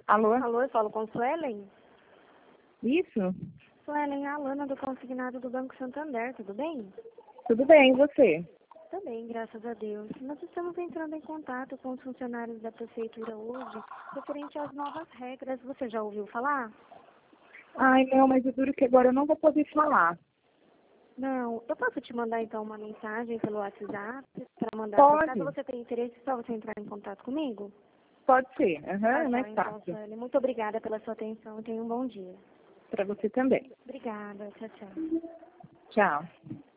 Alô? Alô, eu falo com Suelen? Isso? Suelen, a Alana do consignado do Banco Santander, tudo bem? Tudo bem, e você? Tudo bem, graças a Deus. Nós estamos entrando em contato com os funcionários da Prefeitura hoje, referente às novas regras. Você já ouviu falar? Ai, não, mas eu juro que agora eu não vou poder falar. Não, eu posso te mandar então uma mensagem pelo WhatsApp para mandar, Pode, caso você tenha interesse, só você entrar em contato comigo? pode ser. Aham, é mais Então, fácil. Suelen, muito obrigada pela sua atenção e tenha um bom dia. Para você também. Obrigada, tchau, tchau. Tchau.